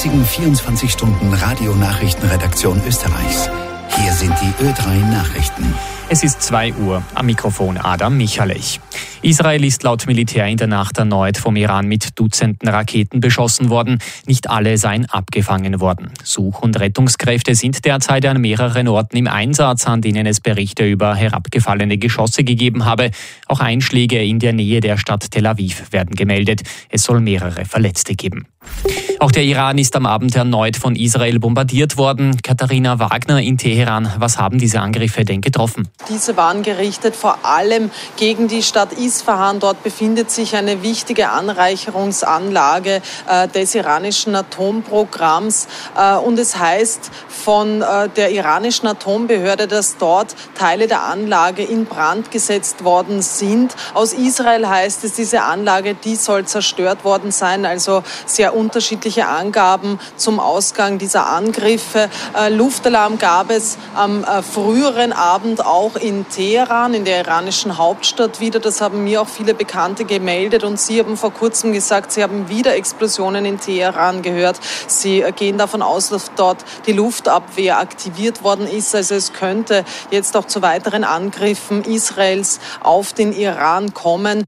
einzigen 24-Stunden-Radio-Nachrichtenredaktion Österreichs. Hier sind die Ö3 Nachrichten. Es ist 2 Uhr. Am Mikrofon Adam Michalech. Israel ist laut Militär in der Nacht erneut vom Iran mit Dutzenden Raketen beschossen worden. Nicht alle seien abgefangen worden. Such- und Rettungskräfte sind derzeit an mehreren Orten im Einsatz, an denen es Berichte über herabgefallene Geschosse gegeben habe. Auch Einschläge in der Nähe der Stadt Tel Aviv werden gemeldet. Es soll mehrere Verletzte geben. Auch der Iran ist am Abend erneut von Israel bombardiert worden. Katharina Wagner in Teheran. Was haben diese Angriffe denn getroffen? Diese waren gerichtet vor allem gegen die Stadt Isfahan. Dort befindet sich eine wichtige Anreicherungsanlage des iranischen Atomprogramms. Und es heißt von der iranischen Atombehörde, dass dort Teile der Anlage in Brand gesetzt worden sind. Aus Israel heißt es, diese Anlage, die soll zerstört worden sein. Also sehr unterschiedliche Angaben zum Ausgang dieser Angriffe. Luftalarm gab es am früheren Abend auch in Teheran, in der iranischen Hauptstadt wieder. Das haben mir auch viele Bekannte gemeldet und sie haben vor kurzem gesagt, sie haben wieder Explosionen in Teheran gehört. Sie gehen davon aus, dass dort die Luftabwehr aktiviert worden ist. Also es könnte jetzt auch zu weiteren Angriffen Israels auf den Iran kommen.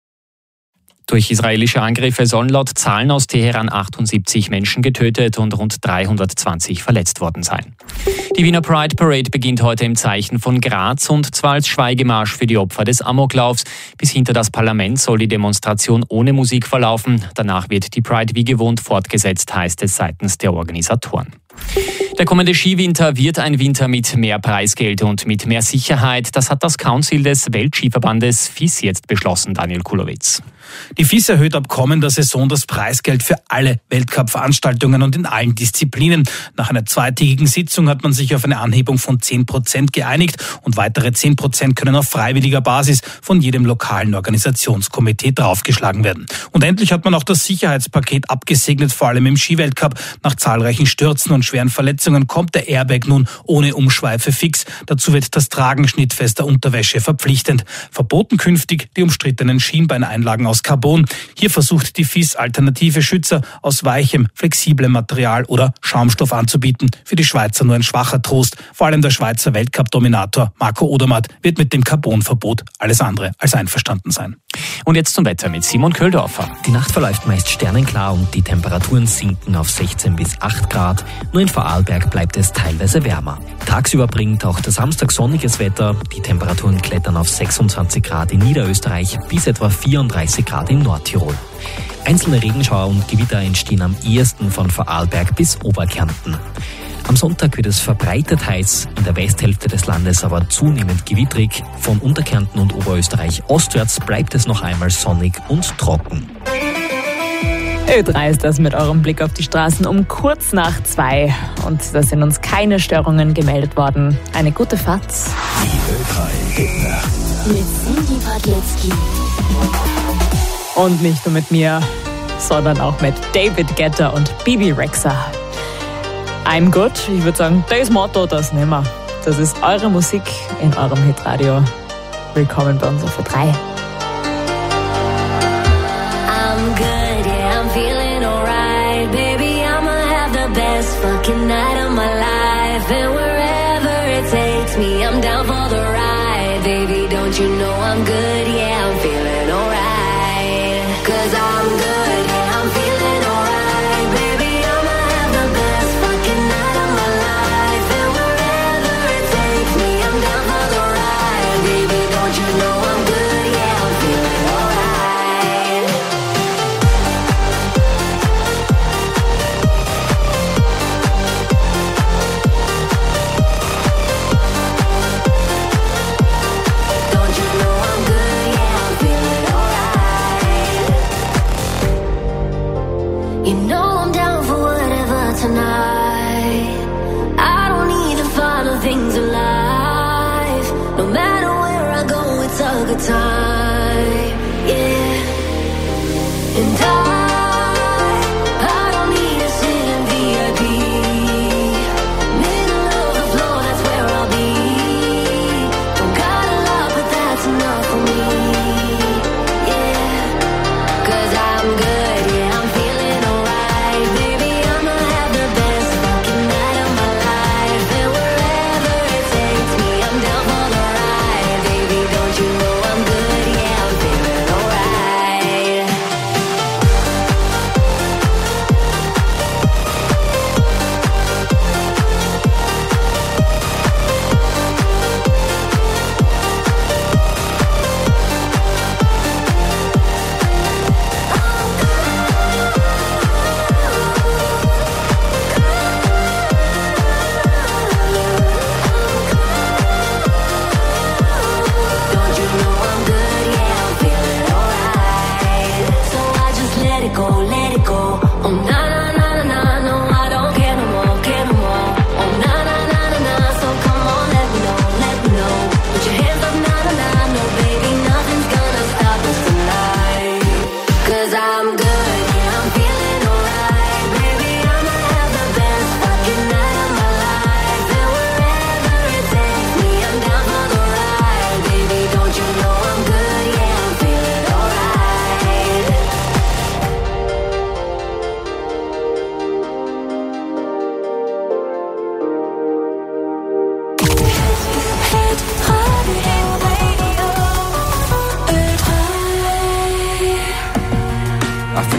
Durch israelische Angriffe sollen laut Zahlen aus Teheran 78 Menschen getötet und rund 320 verletzt worden sein. Die Wiener Pride Parade beginnt heute im Zeichen von Graz und zwar als Schweigemarsch für die Opfer des Amoklaufs. Bis hinter das Parlament soll die Demonstration ohne Musik verlaufen. Danach wird die Pride wie gewohnt fortgesetzt, heißt es seitens der Organisatoren. Der kommende Skiwinter wird ein Winter mit mehr Preisgeld und mit mehr Sicherheit. Das hat das Council des Weltskiverbandes FIS jetzt beschlossen, Daniel Kulowitz. Die FIS erhöht ab kommender Saison das Preisgeld für alle Weltcup-Veranstaltungen und in allen Disziplinen. Nach einer zweitägigen Sitzung hat man sich auf eine Anhebung von 10% geeinigt und weitere 10% können auf freiwilliger Basis von jedem lokalen Organisationskomitee draufgeschlagen werden. Und endlich hat man auch das Sicherheitspaket abgesegnet, vor allem im Skiweltcup. Nach zahlreichen Stürzen und schweren Verletzungen kommt der Airbag nun ohne Umschweife fix. Dazu wird das Tragen schnittfester Unterwäsche verpflichtend. Verboten künftig die umstrittenen Schienbeineinlagen aus Carbon. Hier versucht die FIS alternative Schützer aus weichem, flexiblem Material oder Schaumstoff anzubieten. Für die Schweizer nur ein schwacher Trost. Vor allem der Schweizer Weltcup-Dominator Marco Odermatt wird mit dem Carbonverbot alles andere als einverstanden sein. Und jetzt zum Wetter mit Simon Köhldorfer. Die Nacht verläuft meist sternenklar und die Temperaturen sinken auf 16 bis 8 Grad. Nur in Vorarlberg bleibt es teilweise wärmer. Tagsüber bringt auch der Samstag sonniges Wetter. Die Temperaturen klettern auf 26 Grad in Niederösterreich bis etwa 34 Grad in Nordtirol. Einzelne Regenschauer und Gewitter entstehen am ehesten von Vorarlberg bis Oberkärnten. Am Sonntag wird es verbreitet heiß, in der Westhälfte des Landes aber zunehmend gewittrig. Von Unterkärnten und Oberösterreich ostwärts bleibt es noch einmal sonnig und trocken. Ö3 ist das mit eurem Blick auf die Straßen um kurz nach 2. Und da sind uns keine Störungen gemeldet worden. Eine gute Fahrt. Die Ö3 Hitnacht. Mit Cindy Podletzky. Und nicht nur mit mir, sondern auch mit David Guetta und Bibi Rexha. I'm good. Ich würde sagen, das Motto, das nehmen wir. Das ist eure Musik in eurem Hitradio. Willkommen bei uns auf Ö3. I'm good, yeah, I'm feeling alright. Baby, I'ma have the best fucking night of my life. And wherever it takes me, I'm down for the ride. Baby, don't you know I'm good, yeah, I'm feeling alright. 'Cause I'm good, yeah, I'm feeling alright. Baby, I'ma have the best fucking night of my life. And wherever it takes me, I'm down for the ride. Baby, don't you know I'm good, yeah, I'm feeling alright. Don't you know I'm good, yeah, I'm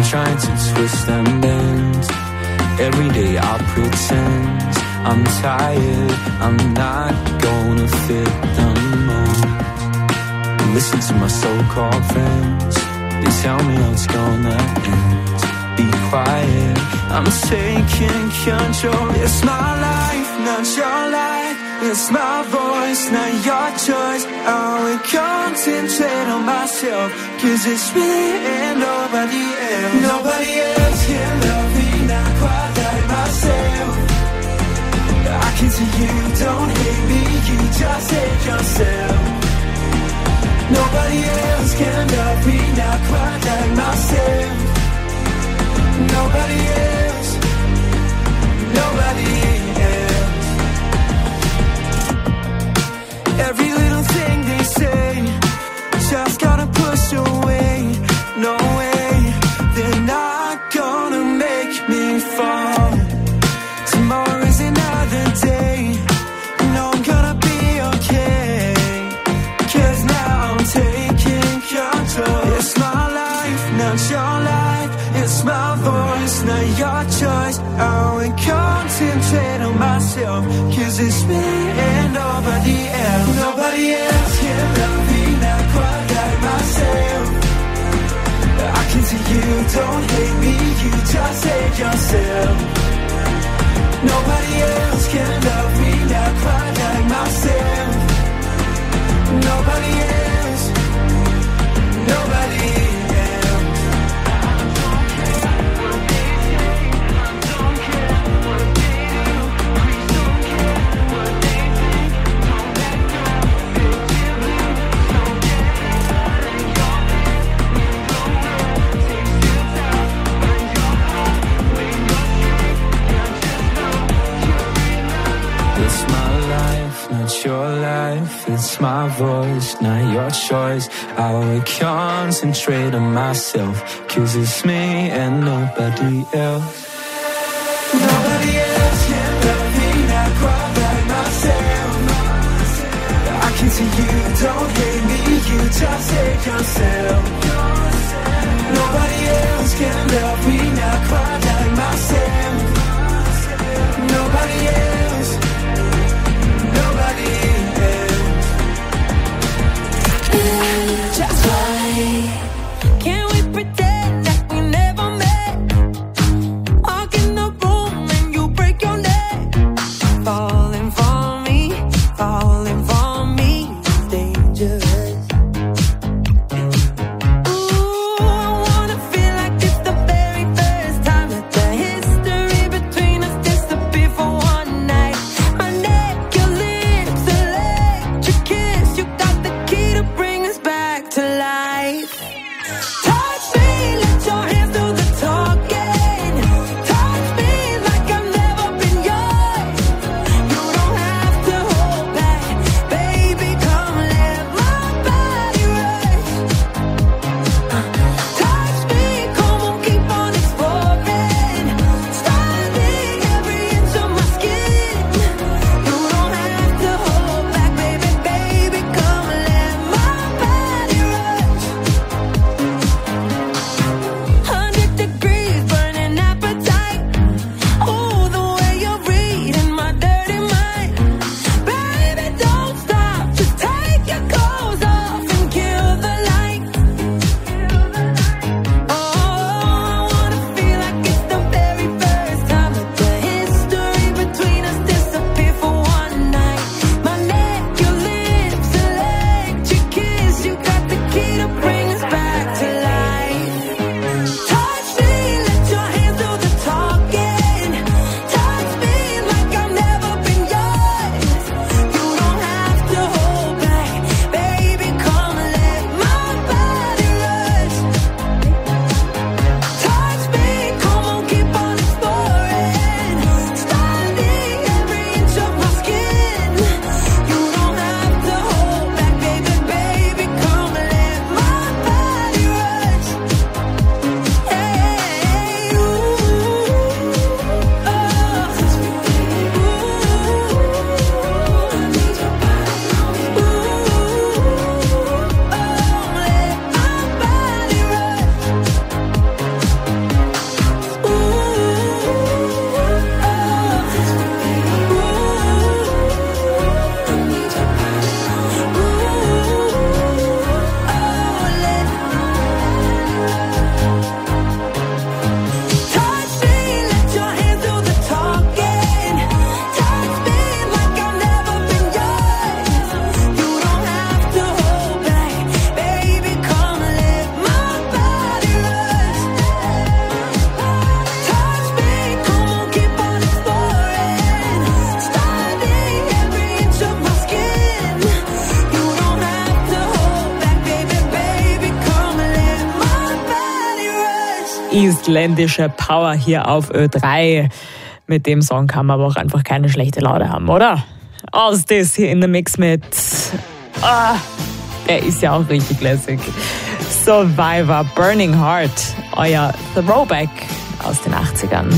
trying to twist and bend. Every day I pretend I'm tired, I'm not gonna fit the mold. Listen to my so-called friends, they tell me how it's gonna end. Be quiet, I'm taking control. It's my life, not your life. It's my voice, not your choice. I will concentrate on myself, 'cause it's me and nobody else. Nobody else can love me, not quite like myself. I can see you don't hate me, you just hate yourself. Nobody else can love me, not quite like myself. Nobody else, nobody else. Every little thing they say, just gotta push away. No way, they're not gonna make me fall. Tomorrow is another day, no, I'm gonna be okay, 'cause now I'm taking control. It's my life, not your life. It's my voice, not your choice. I will concentrate on myself, 'cause it's me and nobody else. Nobody else can love me, not quite like myself. I can see you don't hate me, you just hate yourself. Nobody else can love me, not quite like myself. Nobody else, nobody else. Your life, it's my voice, not your choice. I will concentrate on myself, 'cause it's me and nobody else. Nobody else can love me, not quite like myself. I can see you don't hate me, you just hate yourself. Nobody else can love me, not quite like myself. Nobody else, nobody else. Just why can we pretend that we never met? Walk in the room Isländische Power hier auf Ö3. Mit dem Song kann man aber auch einfach keine schlechte Laune haben, oder? Aus das hier in the Mix mit... der ist ja auch richtig lässig. Survivor, Burning Heart, euer Throwback aus den 80ern.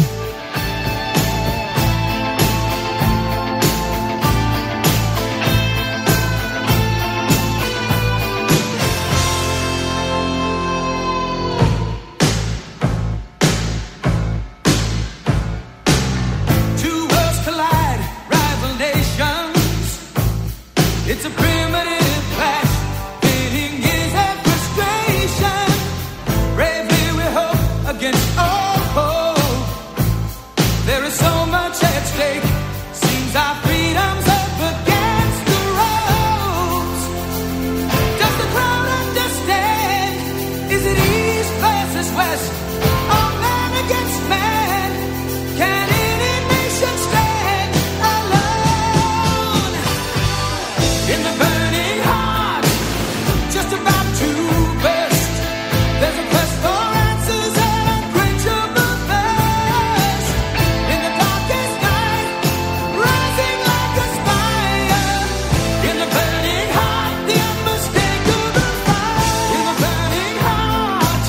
It's a primitive clash, pitting years and frustration. Bravely we hope against all hope. There is so much at stake. Seems our freedom's up against the ropes. Does the crowd understand? Is it east versus west? Or man against man? Can any nation stand alone? In the burning heart, just about to burst, there's a quest for answers and unquenchable thirst. In the darkest night, rising like a spire. In the burning heart, the unmistakable fire. In the burning heart.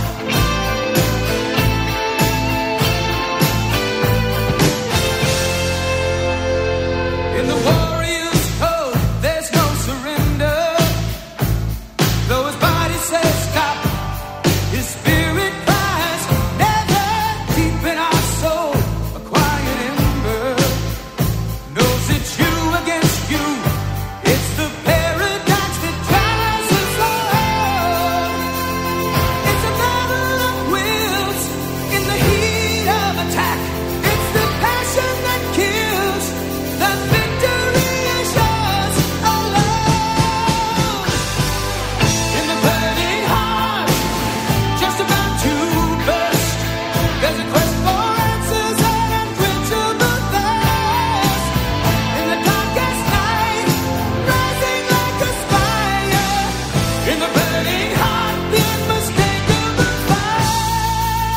In the warrior's code, there's no surrender. Though his body says stop, his spirit cries never. Deep in our soul, a quiet ember knows it's you against you. It's the paradox that drives us all. It's a battle of wills in the heat of attack. It's the passion that kills. The victory is yours alone. In the burning heart, just about to burst, there's a quest for answers and unquenchable thirst. In the darkest night, rising like a spire. In the burning heart, the unmistakable fire.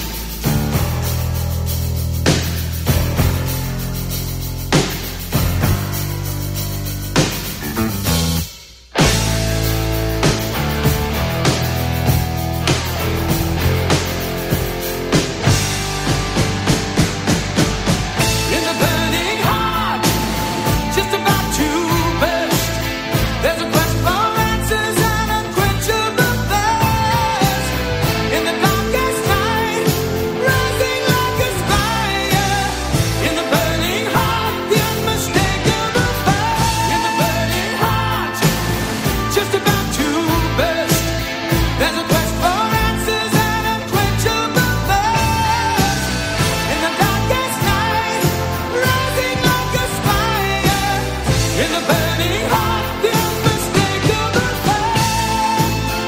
In the burning heart, just about to burst, there's a quest for answers and unquenchable thirst. In the darkest night, rising like a spire. In the burning heart, the unmistakable fire. In the burning heart, just about to burst, there's a quest for answers and unquenchable thirst. In the darkest night, rising like a spire. In the burning heart, the unmistakable fire.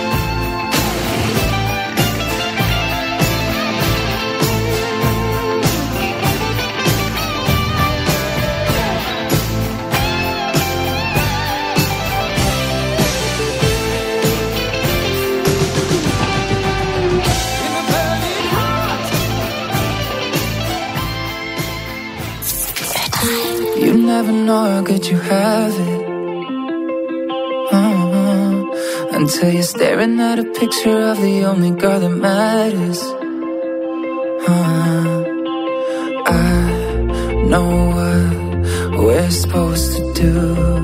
In the burning heart. You never know how good you have it. Until you're staring at a picture of the only girl that matters. I know what we're supposed to do.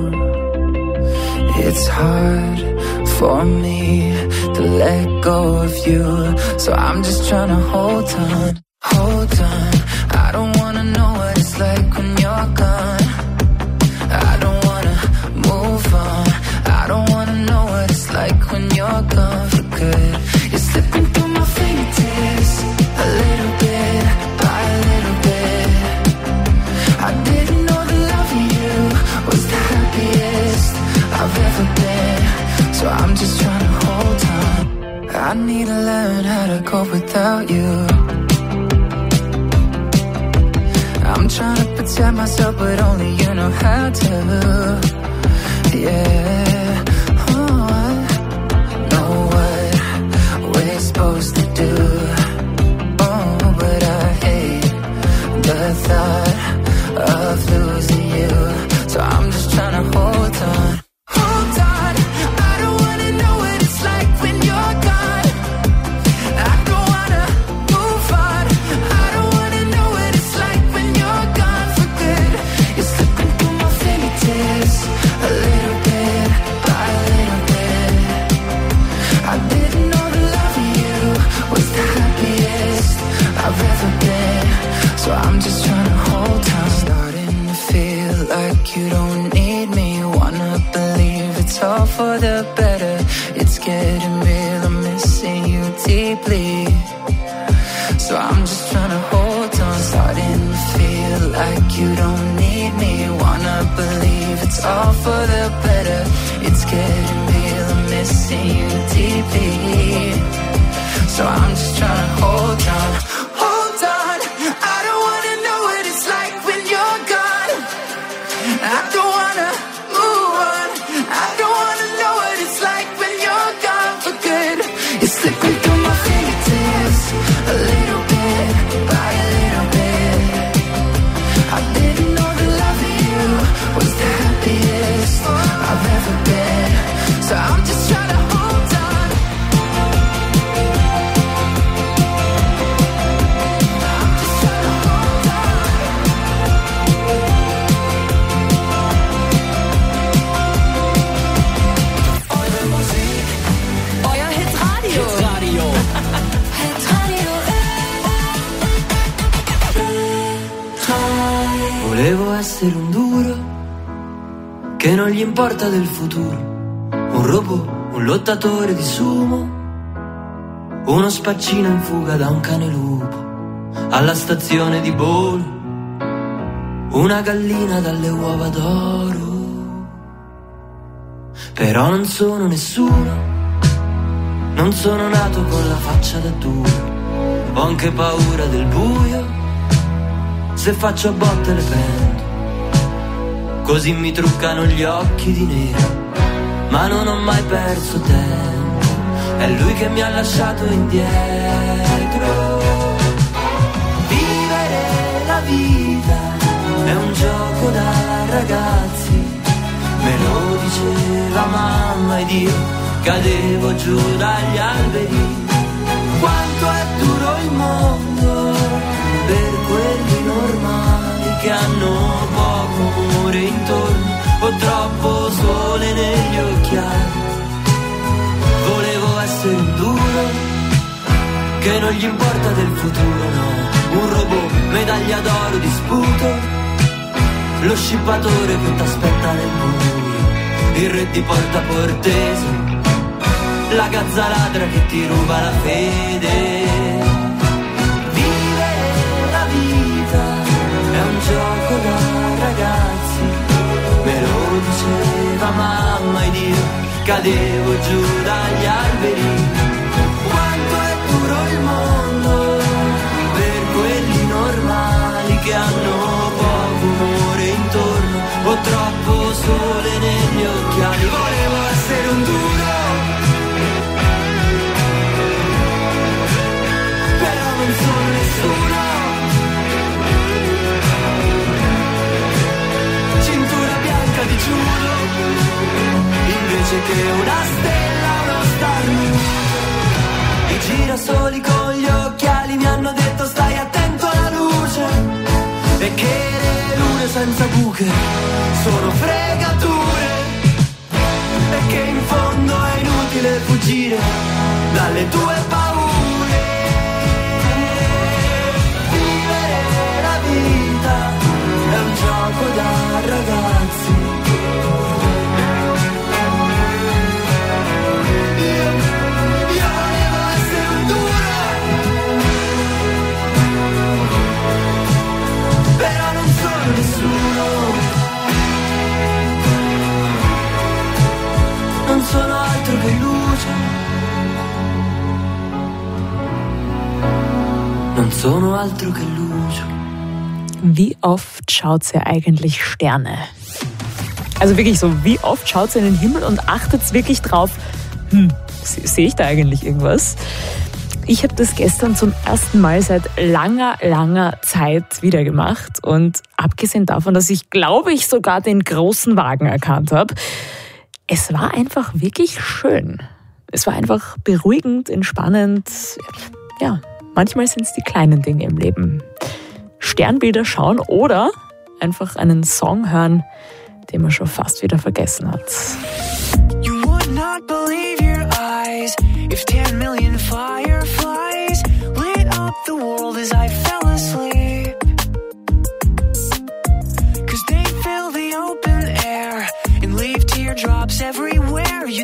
It's hard for me to let go of you, so I'm just trying to hold on, hold on. I don't wanna know what it's like when you're gone. I don't wanna move on. I don't wanna know what it's like when you're gone for good. You're slipping through my fingertips, a little bit by a little bit. I didn't know that loving you was the happiest I've ever been, so I'm just trying to hold on. I need to learn how to cope without you. I'm trying to protect myself, but only you know how to. Yeah, oh, I know what we're supposed to do. don't need me. Wanna believe it's all for the better. It's getting real, I'm missing you deeply. So I'm just trying to hold on, starting to feel like you don't need me. Wanna believe it's all for the better. It's getting real, I'm missing you deeply. So I'm just trying to hold on. Hold on, I don't wanna know what it's like when you're gone. I don't wanna move on. I don't wanna know what it's like when you're gone for good. You're slipping through my fingertips, a little bit, by a little bit. I didn't know the love of you was the happiest I've ever been. So I'm just trying to hold on. I'm just trying to hold on. Eure Musik, Euer Hitradio. Volevo essere un duro che non gli importa del futuro, un robot, un lottatore di sumo, uno spaccino in fuga da un cane lupo alla stazione di Bolo, una gallina dalle uova d'oro. Però non sono nessuno, non sono nato con la faccia da duro, ho anche paura del buio. Se faccio a botte le prendo, così mi truccano gli occhi di nero. Ma non ho mai perso tempo, è lui che mi ha lasciato indietro. Vivere la vita è un gioco da ragazzi, me lo diceva mamma ed io cadevo giù dagli alberi. Quanto è duro il mondo per quelli normali che hanno poco amore intorno o troppo sole negli occhiali. Volevo essere un duro che non gli importa del futuro, no, un robot, medaglia d'oro di sputo, lo scippatore che t'aspetta nel buio, il re di Porta Portese, la gazza ladra che ti ruba la fede. È un gioco da ragazzi, me lo diceva mamma ed io cadevo giù dagli alberi. Quanto è duro il mondo per quelli normali che hanno poco amore intorno o troppo sole negli occhiali. Volevo essere un duro, però non sono nessuno. Di giuro, invece che una stella, uno star nudo. I girasoli con gli occhiali mi hanno detto stai attento alla luce e che le lune senza buche sono fregature e che in fondo è inutile fuggire dalle tue paure. Vivere la vita è un gioco da ragazzi. Non sono altro che luce, non sono altro che luce. Wie oft schaut ihr eigentlich Sterne? Also wirklich so, wie oft schaut ihr in den Himmel und achtet wirklich drauf, sehe ich da eigentlich irgendwas? Ich habe das gestern zum ersten Mal seit langer Zeit wieder gemacht und abgesehen davon, dass ich, glaube ich, sogar den großen Wagen erkannt habe, es war einfach wirklich schön. Es war einfach beruhigend, entspannend. Ja, manchmal sind es die kleinen Dinge im Leben. Sternbilder schauen oder einfach einen Song hören, den man schon fast wieder vergessen hat. You would not believe your eyes if 10 million fireflies lit up the world as I fell asleep. 'Cause they fill the open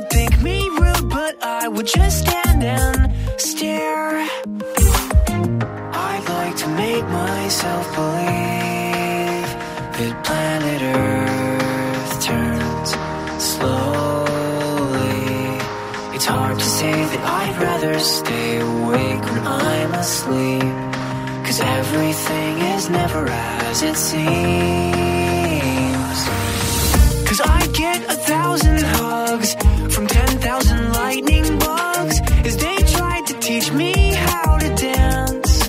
would think me rude, but I would just stand and stare. I'd like to make myself believe that planet Earth turns slowly. It's hard to say that I'd rather stay awake when I'm asleep, 'cause everything is never as it seems. 'Cause I get 1,000 hugs from 10,000 lightning bugs as they tried to teach me how to dance.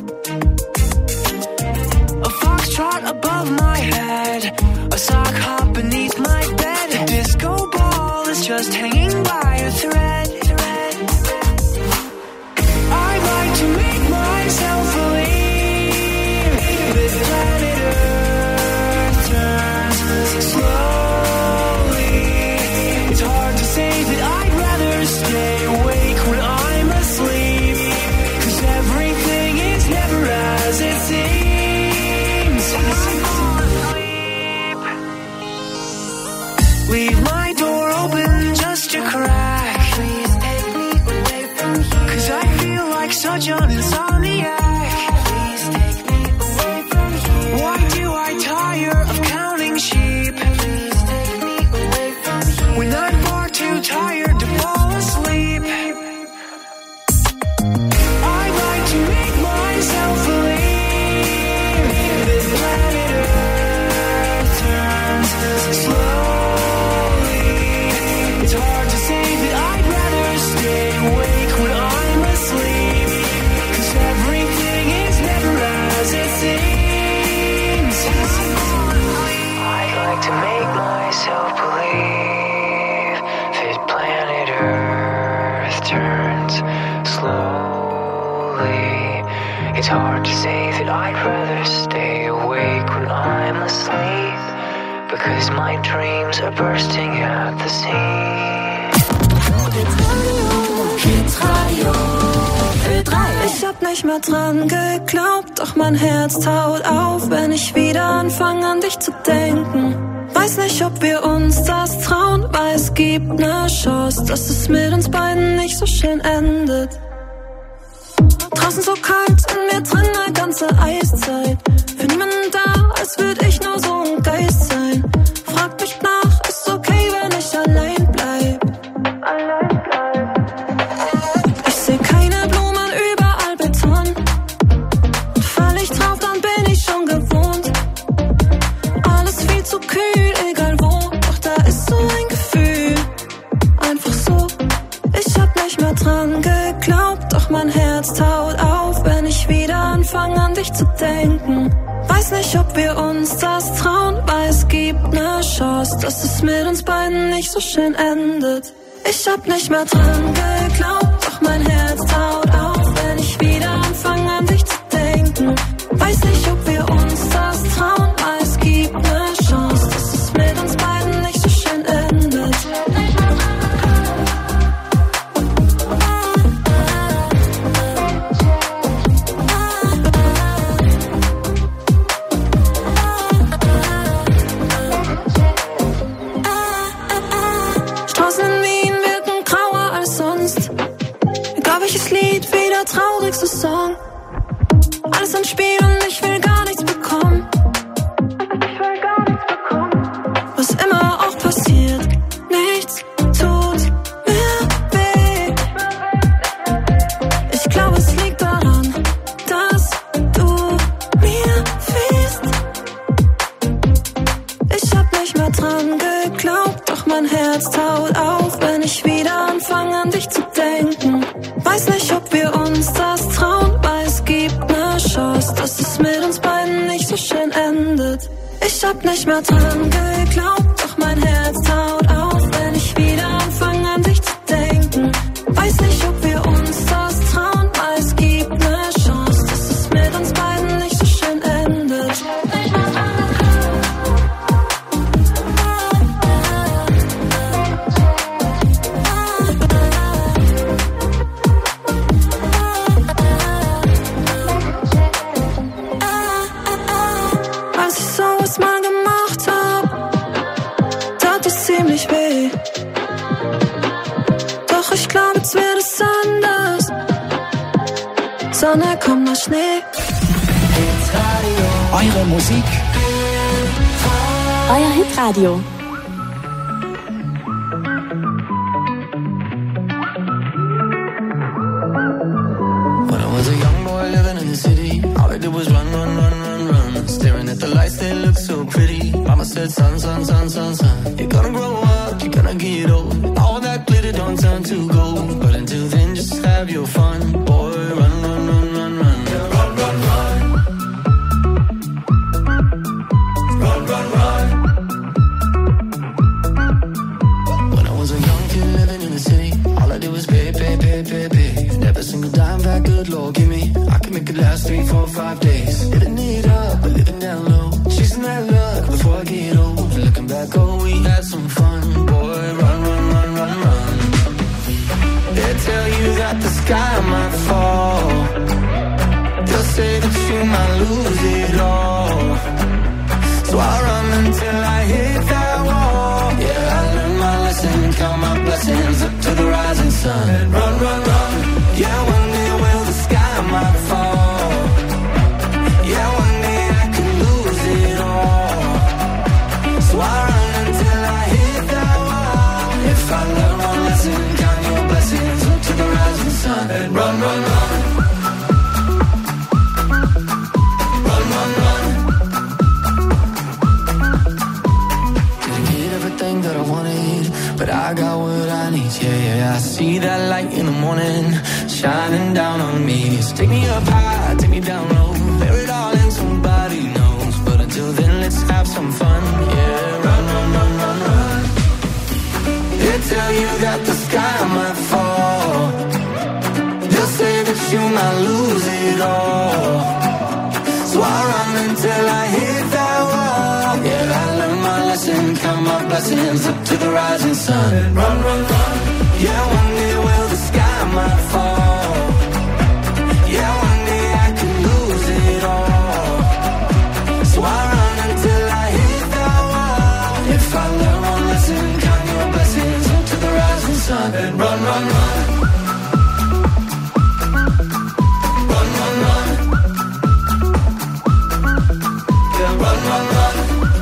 A foxtrot above my head, a sock hop beneath my bed. A disco ball is just hanging by a thread. I'd like to make myself believe that planet Earth turns slowly. It's hard to say that I'd rather stay awake when I'm asleep, 'cause everything is never as it seems. Leave my door open just a crack. Please take me away from here, 'cause I feel like such an insomniac. Please take me away from here. Why do I tire of counting sheep? Please take me away from here, when I'm far too tired to fall asleep. I'd like to make myself believe that planet Earth turns slowly. It's hard to say that I'd rather stay awake when I'm asleep, 'cause everything is never as it seems. I'd like to make myself believe that planet Earth turns slowly. It's hard to say that I'd rather stay awake when I'm asleep, because my dreams are bursting at the seams. Hitradio Ö3. Ich hab nicht mehr dran geglaubt, doch mein Herz taut auf, wenn ich wieder anfange an dich zu denken. Weiß nicht, ob wir uns das trauen, weil es gibt ne Chance, dass es mit uns beiden nicht so schön endet. Draußen so kalt, in mir drin eine ganze Eiszeit. Für niemanden da, als würd ich nur so ein Geist sein. Frag mich nach, ist okay, wenn ich allein bleib. Ich seh keine Blumen, überall Beton. Fall ich drauf, dann bin ich schon gewohnt. Alles viel zu kühl, egal wo, doch da ist so ein Gefühl. Einfach so, ich hab nicht mehr dran geglaubt, doch mein Herz taut auf, wenn ich wieder anfange an dich zu denken. Weiß nicht, ob wir uns das trauen, weil es gibt ne Chance, dass es mit uns beiden nicht so schön endet. Ich hab nicht mehr dran geglaubt, doch mein Herz taut auf, wenn ich wieder anfange an dich zu denken. Weiß nicht, ob wir uns das trauen, weil es gibt ne Chance, dass es mit uns beiden nicht so schön endet. Straßen in Wien wirken grauer als sonst. Egal welches Lied, wie der traurigste Song. Alles ein Spiel und ich will gar nichts bekommen. Was immer auch passiert, nichts tut mir weh. Ich glaube, es liegt daran, dass du mir fehlst. Ich hab nicht mehr dran geglaubt, doch mein Herz taut auf, wenn ich wieder anfange an dich zu denken. Weiß nicht, ob wir uns das trauen, weil es gibt ne Chance, dass es mit uns beiden nicht so schön endet. Ich hab nicht mehr dran geglaubt, doch mein Herz taut auf, wenn ich wieder anfange an dich zu denken. Weiß nicht, ob wir uns das trauen, weil es gibt ne Chance, dass es mit uns beiden nicht so schön endet. Als ich sowas mal gemacht hab, tat es ziemlich weh. Sonne, komm noch Schnee. Eure Musik, Euer Hitradio. When I was a young boy living in the city, all I did was run, run, run, run, run. Staring at the lights, they looked so pretty. Mama said, son, son, son, son, son, you're gonna grow up, you're gonna get old. All that glitter don't turn to gold. But until then, just have your fun. Boy, run, run, run, run, run. Run, run, run. Run, run, run. When I was a young kid living in the city, all I did was pay, pay, pay, pay, pay. Every single dime back, good Lord, give me. I can make it last 3, 4, 5 days. Living it up, but living down low. Chasing that luck before I get old. Looking back, oh, we had some fun. Boy, run, run, run, run, run. They tell you that the sky might fall. They'll say that you might lose it all. So I run until I hit that wall. Yeah, I learned my lesson, count my blessings up to the rising sun. And run, run, run. Yeah, one day will the sky might fall. Yeah, one day I could lose it all. So I run until I hit that wall. If I learn one lesson, count your blessings up to the rising sun. And run, run, run. Run, run, run. Didn't get everything that I wanted, but I got what I need. Yeah, yeah, I see that light in the morning shining down on me. So take me up high, take me down low, bear it all in, somebody knows. But until then, let's have some fun. Yeah, run, run, run, run, run. They tell you that the sky might fall. They'll say that you might lose it all. So I run until I hit that wall. Yeah, I learned my lesson, count my blessings up to the rising sun. And run, run, run. Yeah, one day will the sky might fall. Yeah, one day I could lose it all. So I run until I hit that wall. If I learn one lesson, count your blessings up to the rising sun. And run, run, run. Run, run, run. Yeah, run, run, run.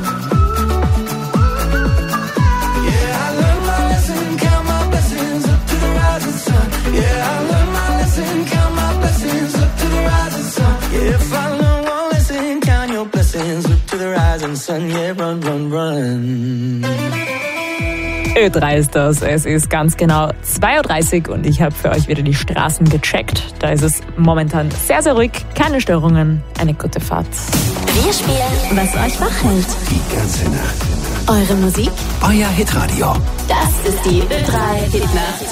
Yeah, I learned my lesson, count my blessings up to the rising sun. Yeah, I learned my lesson, count my blessings up to the rising sun. Yeah, if I learn one lesson, count your blessings up to the rising sun. Yeah, run, run, run. Ö3 ist das. Es ist ganz genau 2:30 Uhr und ich habe für euch wieder die Straßen gecheckt. Da ist es momentan sehr, sehr ruhig. Keine Störungen. Eine gute Fahrt. Wir spielen, was euch wach hält. die ganze Nacht. Eure Musik, Euer Hitradio. das ist die Ö3 Hitnacht.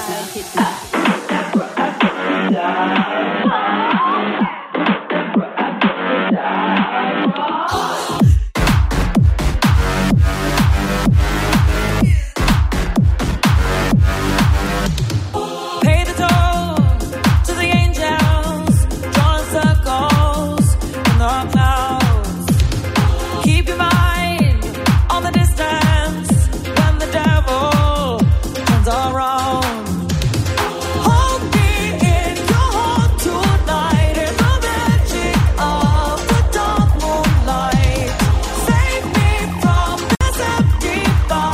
Pay the toll to the angels, drawing circles in the clouds. Keep your mind on the distance when the devil turns around. Hold me in your heart tonight in the magic of the dark moonlight. Save me from this empty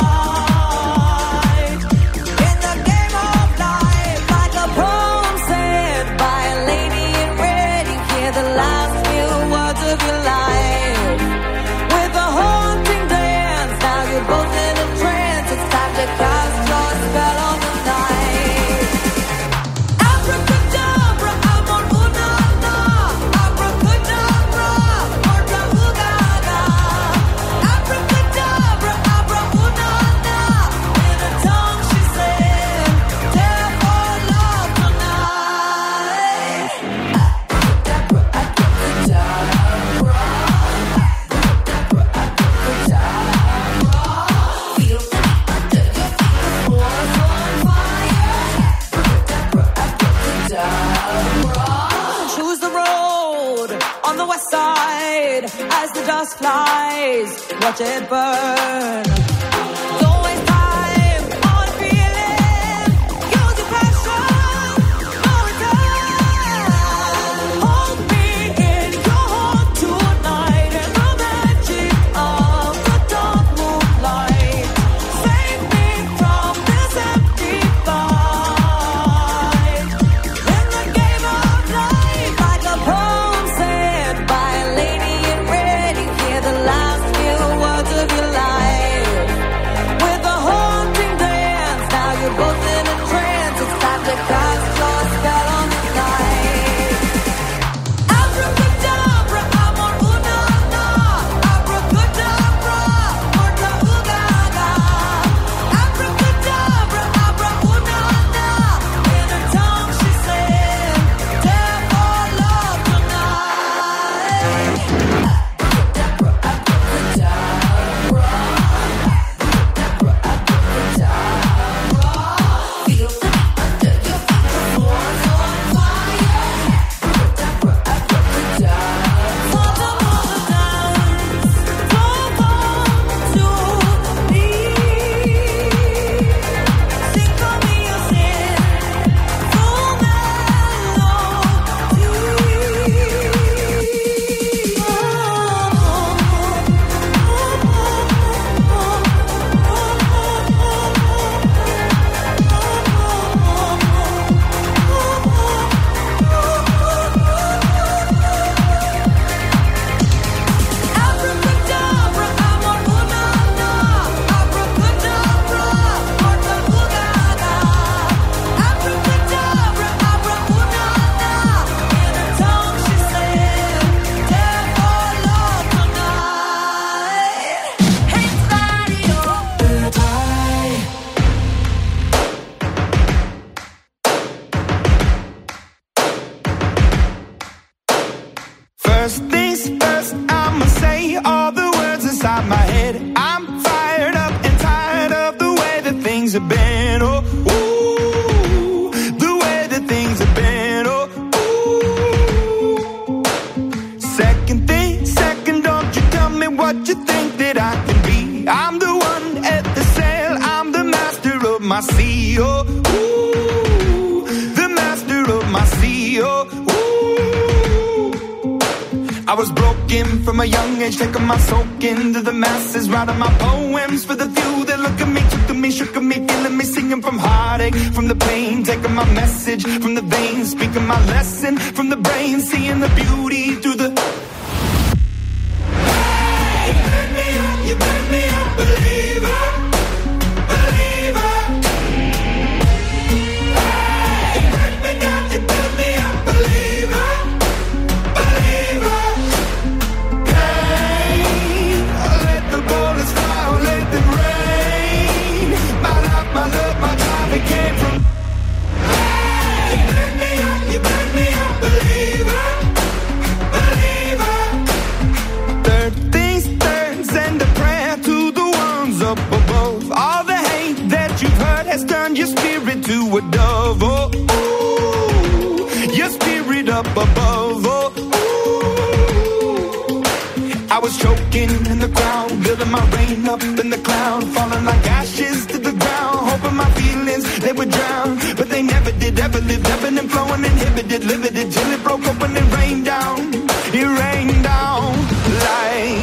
fight in the game of life, like a poem said by a lady in red. You hear the last few words of your life with a haunting dance. Now you're both in a trance. It's time to cast your spell on the night. Abracadabra, amor una, abracadabra, orga ugaga. Abracadabra, abra una, in a tongue she said, dare for love tonight. Abracadabra, abracadabra, feel the under your feet, the walls on fire. Abracadabra. Choose the road on the west side as the dust flies. Watch it burn. Don't waste time on feeling. Use your passion. No return. things have been, oh, ooh, the way that things have been, oh, ooh. Second, don't you tell me what you think that I can be. I'm the one at the sail, I'm the master of my sea, oh, ooh, the master of my sea, oh, ooh. I was broken from a young age, taking my soak into the masses, writing my poems for the few that look at me, took to me, shook at me, feeling me, singing from heartache, from the pain, taking my message from the veins, speaking my lesson from the brain, seeing the beauty through the... You make me a believer, believer. You break me down, you build me a believer, believer. Pain, let the bullets fly, let them rain. My life, my love, my drive, it came from. You break me up, you break me a believer, believer. Third things turns and a prayer to the ones up above. All the hate that you've heard has turned your spirit to a dove. Oh, ooh, your spirit up above. Oh, ooh. I was choking in the crowd, building my rain up in the cloud, falling like ashes to the ground, hoping my feelings they would drown, but they never did. Ever lived, ebbing and flowing, inhibited, limited, till it broke open and rained down. It rained down like.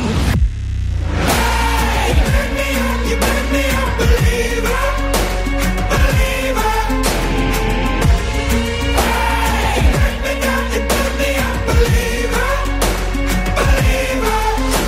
You make me a believer, believer. You break me down, you build me a believer, believer.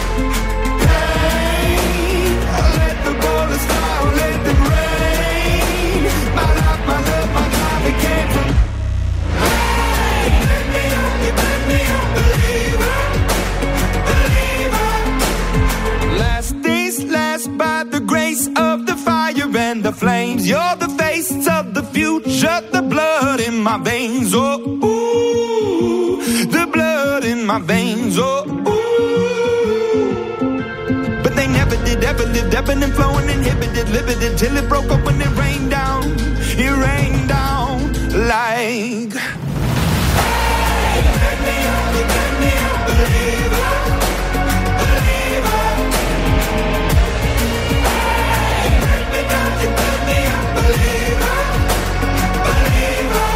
Pain, let the bullets fly, let them rain. My life, my love, my drive, it came from. You make me a believer, believer. Last days last by the grace of the fire and the flames. You're the face of the future, the blood in my veins. Oh, ooh, the blood in my veins. Oh, ooh. But they never did, ever lived, ebbing and flowing, inhibited, limited, till it broke open and rained down. It rained down like. You make me a believer, believer. You build me a believer, believer.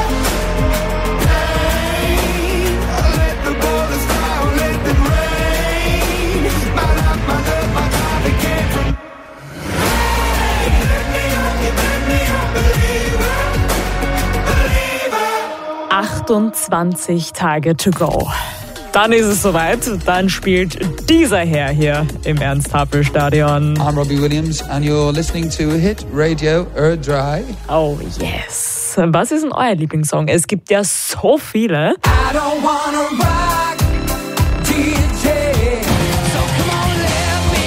Pain, let the bullets fly, let them rain. My life, my love, my drive, it came from. You build me a believer, believer. 28 Tage to go. Dann ist es soweit, dann spielt dieser Herr hier im Ernst-Happel-Stadion. I'm Robbie Williams and you're listening to Hit Radio Erdrei. Oh yes. Was ist denn euer Lieblingssong? Es gibt ja so viele. I don't wanna rock, DJ. So come on, let me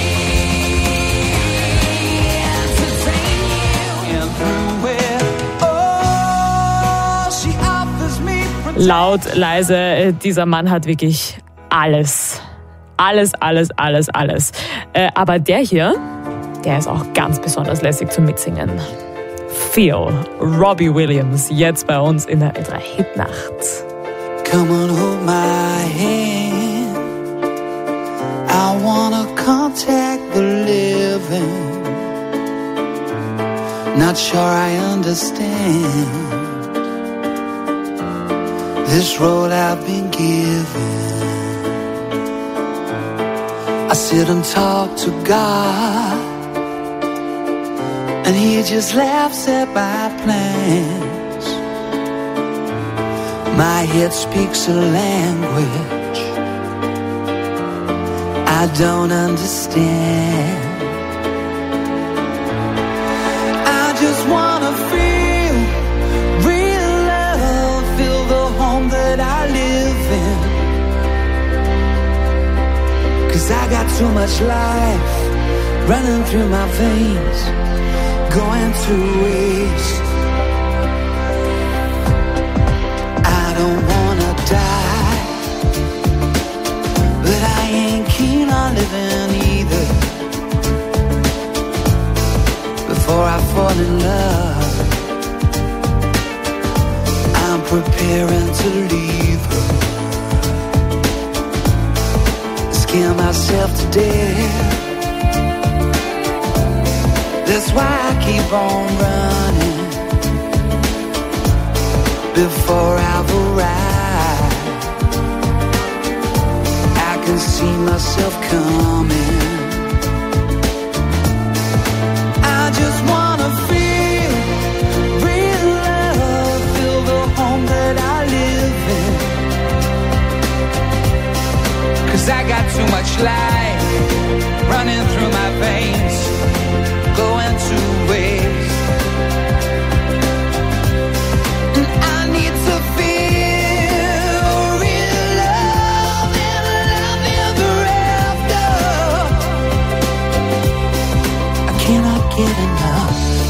entertain you. And through it, oh, she offers me protection. Laut, leise, dieser Mann hat wirklich alles. Alles. Aber der hier, der ist auch ganz besonders lässig zum Mitsingen. Feel, Robbie Williams, jetzt bei uns in der Erdrei Hitnacht. Come on, hold my hand. I wanna contact the living. Not sure I understand this road I've been given. I sit and talk to God, and He just laughs at my plans. My head speaks a language I don't understand. I just wanna feel real love, feel the home that I live in. 'Cause I got too much life running through my veins, going to waste. I don't wanna die, but I ain't keen on living either. before I fall in love. I'm preparing to leave her, scare myself to death. That's why I keep on running before I've arrived. I can see myself coming. I just wanna feel real love, feel the home that I live in. 'Cause I got too much life running through my veins, going to waste. And I need to feel real love and love ever after. I cannot get enough.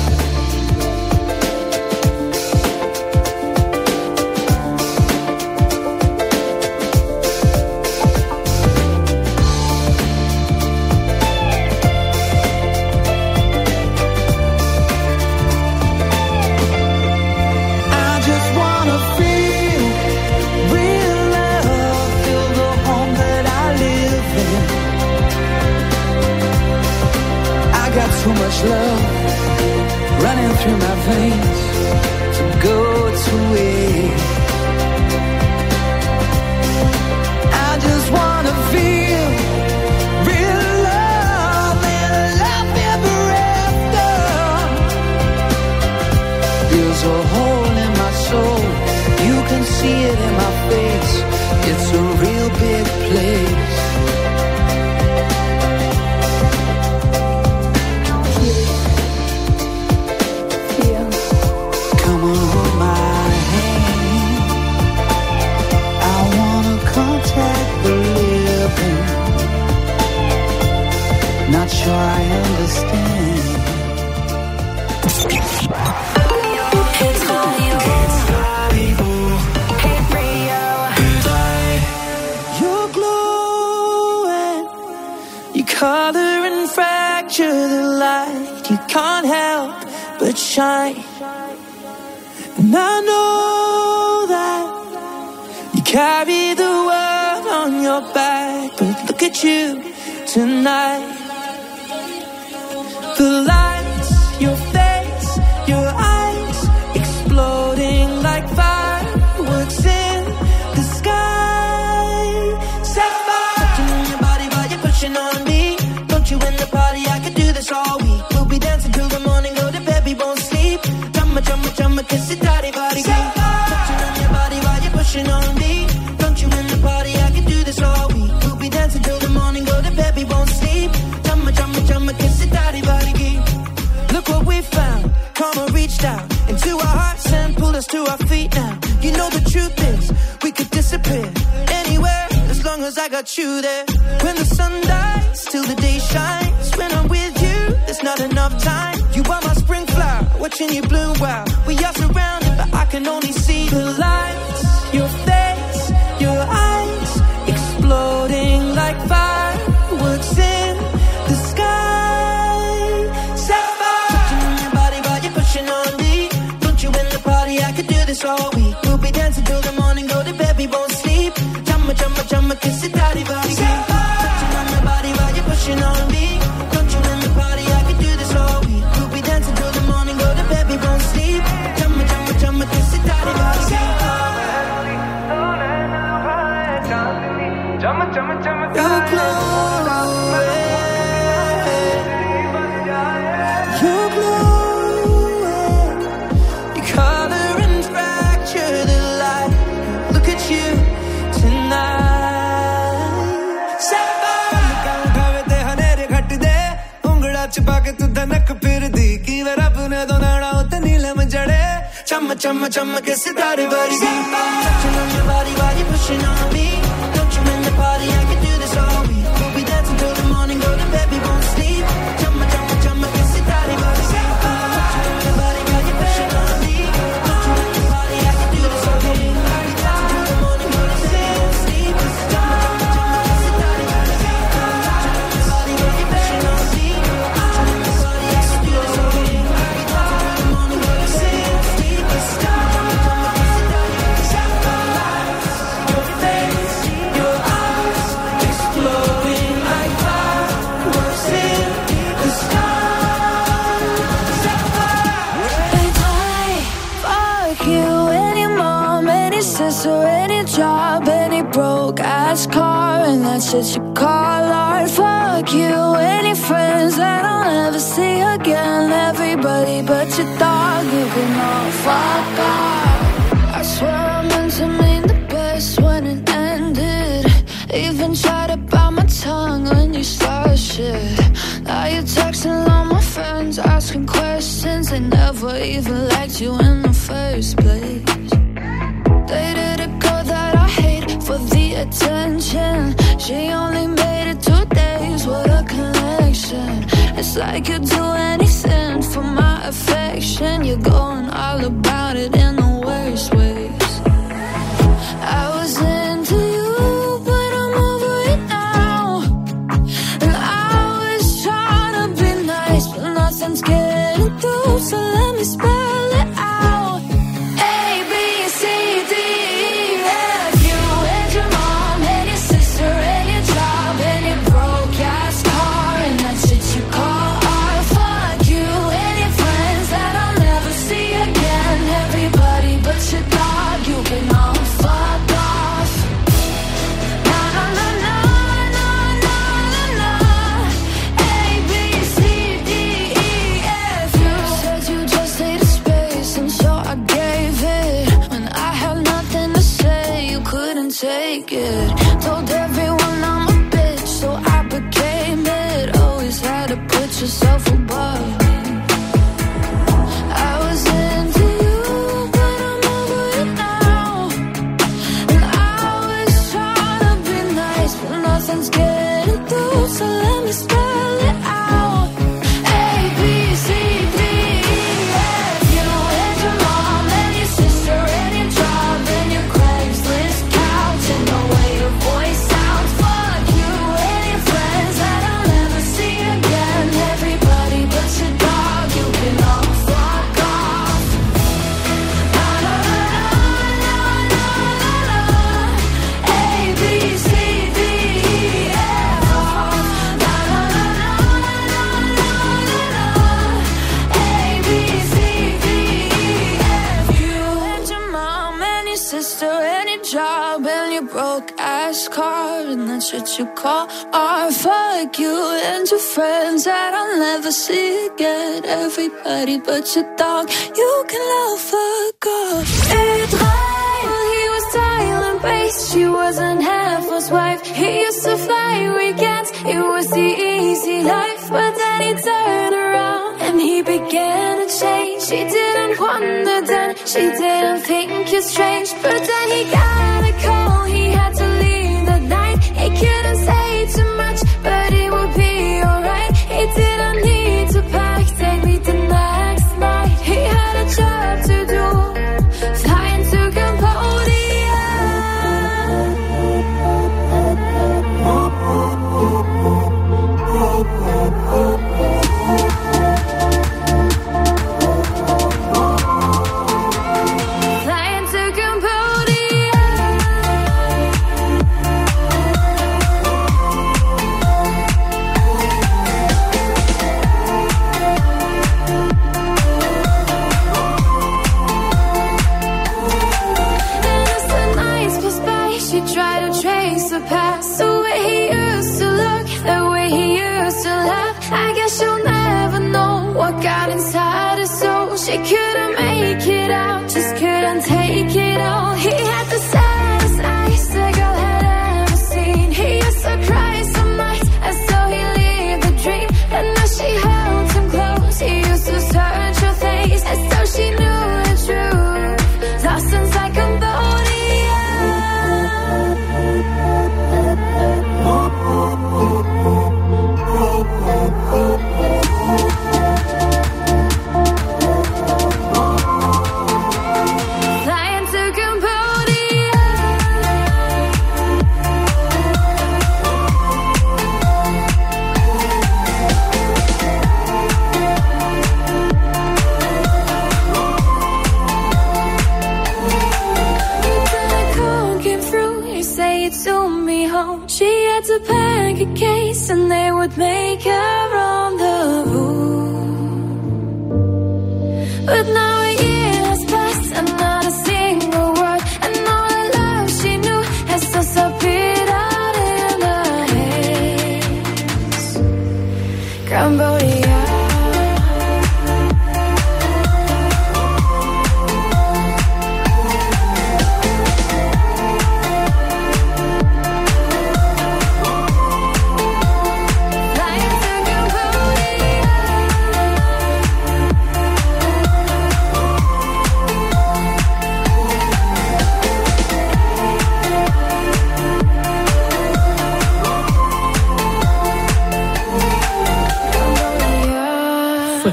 Too much love running through my veins to go to waste. I just wanna feel real love and love ever after. There's a hole in my soul, you can see it in my face. It's a real big place. Not sure I understand. Hit radio. You're glowing, you color and fracture the light. You can't help but shine. And I know that you carry the world on your back, but look at you tonight. The lights, your face, your eyes, exploding like fireworks in the sky. Sapphire, touching on your body while you're pushing on me. Don't you in the party? I could do this all week. We'll be dancing till the morning, go to bed, we won't sleep. Chumma, chumma, chumma, kiss it, daddy, body, touching on your body while you're pushing on me. Don't you in the party? I could do this all week. We'll be dancing till the morning, go to bed, we won't sleep. Chumma, chumma, chumma, kiss it, daddy, body. Look what we found. Karma reached out into our hearts and pulled us to our feet now. You know the truth is, we could disappear anywhere as long as I got you there. When the sun dies, till the day shines. When I'm with you, there's not enough time. You are my spring flower, watching you bloom wild. We are surrounded, but I can only see the lights. Your face, your eyes, exploding like fireworks in the sky. Sapphire, touching on your body while you're pushing on me. Don't you in the party? I could do this all week. We'll be dancing till the morning, go to bed, we won't sleep. Chumma, chumma, chumma, kiss it, daddy, body. Touching on your body while you're pushing on me. Don't you in the party? I could do this all week. We'll be dancing till the morning, go to bed, we won't sleep. Chumma, chumma, chumma, kiss it, daddy, body. You're glowing, you color and fracture the light. Look at you tonight. छुपा के तू धनक फिर दी की वे रब ने दोनाड़ा उते नीलम जड़े चम चम चम के सितारे वर्गी touching on your body while you're pushing on me. Don't you in the party? I can do this all week. We'll be dancing till the morning, go to bed, we won't sleep. Chum chum के सितारे वर्गी touching on your body while you're pushing on me. Don't you in the party? I can do this all week. We'll be dancing till the morning, go to bed, we won't sleep. Chum के सितारे वर्गी touching on your body while you're pushing on me. Don't you in the party? I can do this all week. that shit you call art. Fuck you and your friends that I'll never see again. Everybody but your dog, you can all fuck off. I swear I meant to mean the best when it ended. Even tried to bite my tongue when you started shit. Now you're texting all my friends, asking questions. They never even liked you in the first place. Dated a girl that I hate for the attention. She only made it 2 days, what a connection. It's like you'd do anything for my affection. You're going all about it in the worst ways. I was into you, but I'm over it now. And I was trying to be nice, but nothing's getting through, so let me spell it out. A, B, C, D, E, F. You and your mom and your sister and your job and your broke ass car and that shit you call art. Fuck you and your friends that I'll never see again. Everybody but your dog, you can all fuck off. Na na na na na na na na. A, B, C, D, E, F. You said you just needed space, and so I gave it. When I had nothing to say, you couldn't take it. Told everyone I'm a bitch, so I became it. Always had to put yourself above me. I was into you, but I'm over it now. And I was trying to be nice, but nothing's getting through, so let me spell it out. A, B, C, D, E, F. You and your mom and your sister and your job and your Craigslist couch and the way your voice sounds. Fuck you and your friends that I'll never see again. Everybody but your dog, you can all fuck off. Na na na na na na na. A, B, C, D, E, F. Na na na na na na na. A, B, C, D, E, F. You and your mom and your sister and your job and your broke ass car and that shit you call art. Fuck you and your friends that I'll never see again. Everybody but your dog, you can all fuck off. Well, he was silent based, she wasn't half his wife. He used to fly weekends, it was the easy life. But then he turned around and he began to change. She didn't wonder then, she didn't think you're strange. But then he got a call, he had to leave that night. He couldn't say too much, but it would be alright. He didn't need to pack, take me the next night. He had a job to do, flying to Cambodia. Flying to Cambodia. And as the nights passed by, she tried to trace the past. The way he used to look, the way he used to laugh. I guess she'll never know what got inside her soul. She couldn't make it out, just couldn't take it all. He had the saddest eyes a girl had ever seen. He used to cry some nights as though he lived a dream. And as she held him close, he used to search her face as though she knew the truth. Lost inside Cambodia. Flying to Cambodia. Then a call came through, he said he'd soon be home. She had to pack a case and they would make her on the road. But now a year has passed and not a single word. And all the love she knew has disappeared out in the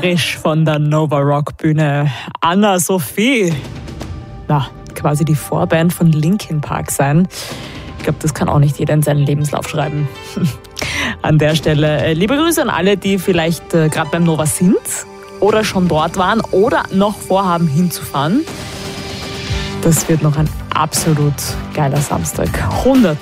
frisch von der Nova Rock Bühne. Anna Sophie. Na, quasi die Vorband von Linkin Park sein. Ich glaube, das kann auch nicht jeder in seinen Lebenslauf schreiben. An der Stelle liebe Grüße an alle, die vielleicht gerade beim Nova sind oder schon dort waren oder noch vorhaben hinzufahren. Das wird noch ein absolut geiler Samstag. 100%.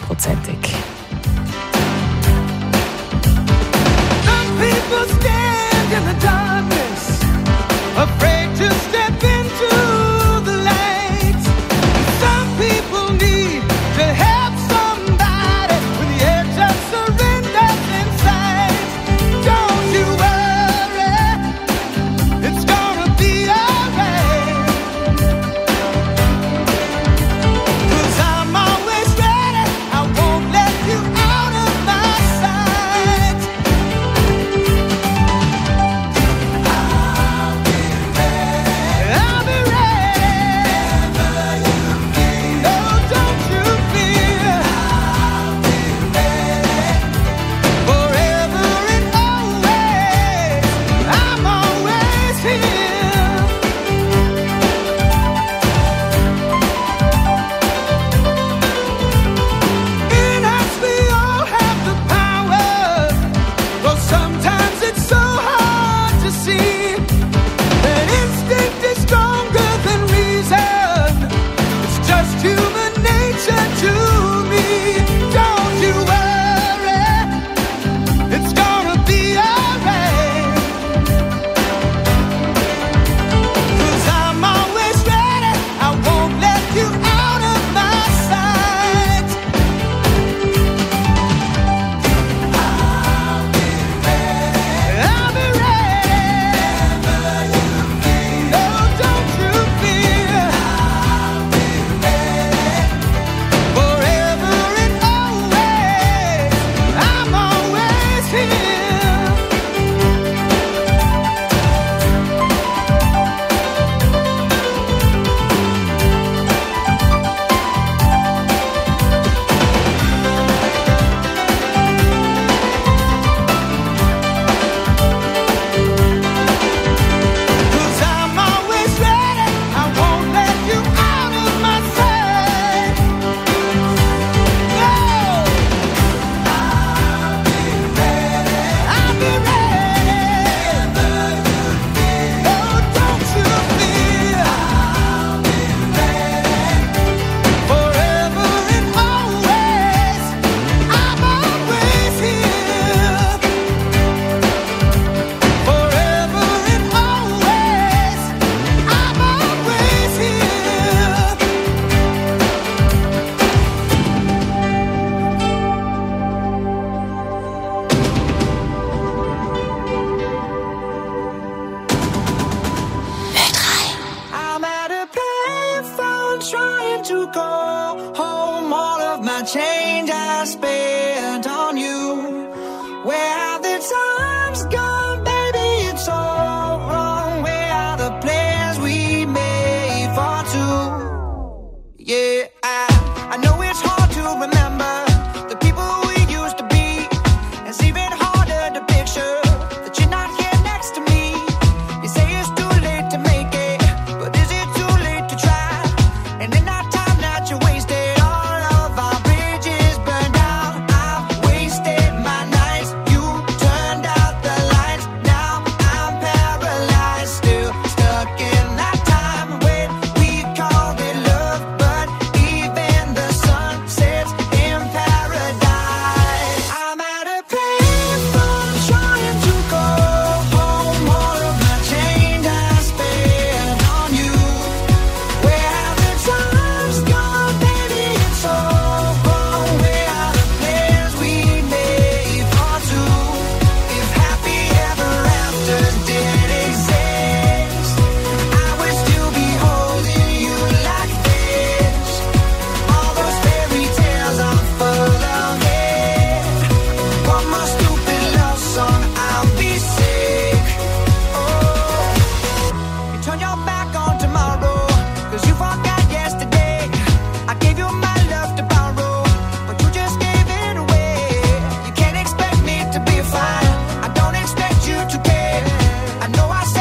I know I said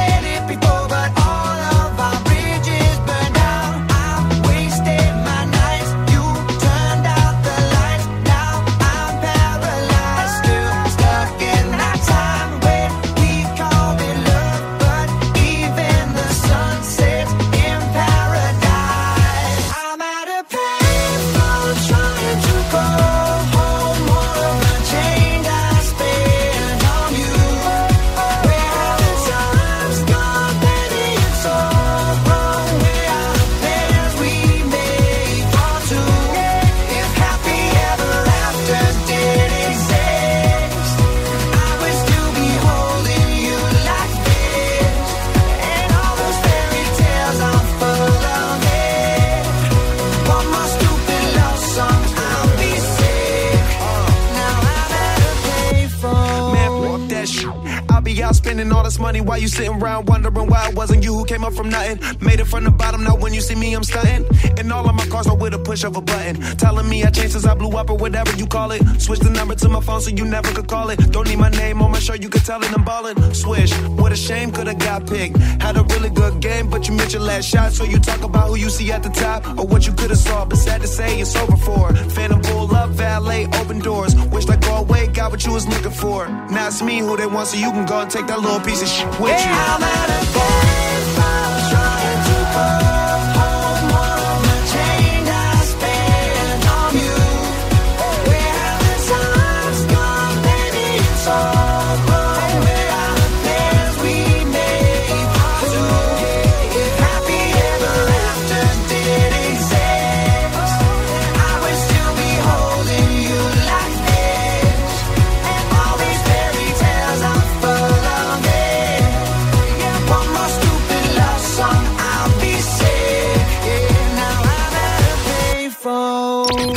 spending all this money while you sitting around wondering why it wasn't you who came up from nothing. Made it from the bottom, now when you see me, I'm stunting. And all of my cars are with a push of a button. Telling me I changed since I blew up or whatever you call it. Switch the number to my phone so you never could call it. Don't need my name on my shirt, you could tell it I'm ballin'. Swish, what a shame, could've got picked. Had a really good game, but you missed your last shot. So you talk about who you see at the top or what you could've saw. But sad to say, it's over for. Phantom pull up, valet, open doors. Wished I go away, got what you was looking for. Now it's me who they want, so you can go and take that little piece of shit with you. I'm at a baseball trying to go home. All of my change I spent on you. Where have the times gone, baby? It's over. Where are the plans we made for two? If happy ever after did exist, I would still be holding you like this. And all these fairy tales are full of it. Yeah, one more stupid love song, I'll be sick. Yeah, now I'm at a payphone.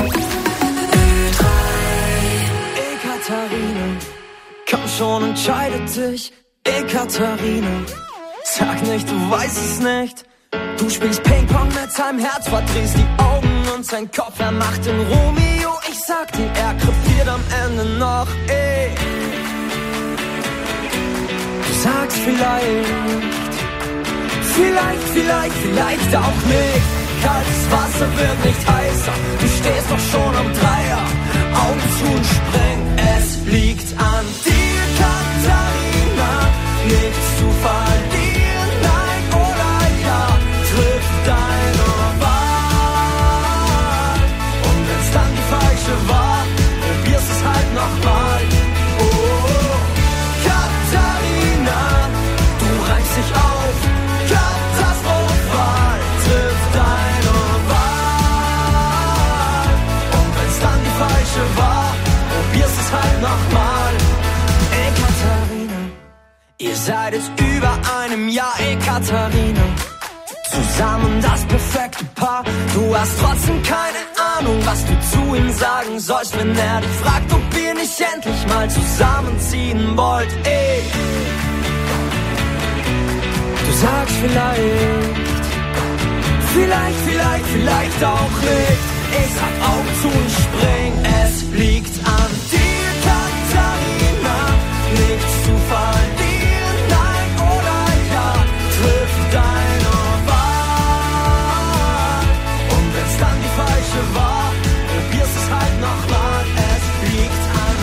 Katharina, komm schon, entscheide dich. Katharina, sag nicht, du weißt es nicht. Du spielst Ping-Pong mit seinem Herz, verdrehst die Augen und sein Kopf, er macht den Romeo. Ich sag dir, er krepiert am Ende noch, ey. Du sagst vielleicht auch nicht. Kaltes Wasser wird nicht heißer, du stehst doch schon am Dreier. Augen zu und spring, es liegt an dir, Katharina. Nichts zu verlieren, nein oder ja, triff deine Wahl. Und wenn's dann die falsche war, probier's es halt nochmal. Oh, Katharina, du reibst dich auf, katastrophal, triff deine Wahl. Und wenn's dann die falsche war, probier's es halt nochmal. Ey Katharina, ihr seid jetzt über einem Jahr, ey Katharina. Zusammen das perfekte Paar. Du hast trotzdem keine Ahnung, was du zu ihm sagen sollst, wenn er dich fragt, ob ihr nicht endlich mal zusammenziehen wollt, ey. Du sagst vielleicht auch nicht. Ich sag Augen zu und spring, es liegt an dir, Katharina. Nichts zu verlieren, nein oder ja, triff deine Wahl. Und wenn's dann die falsche war, probier's es halt nochmal. Es liegt an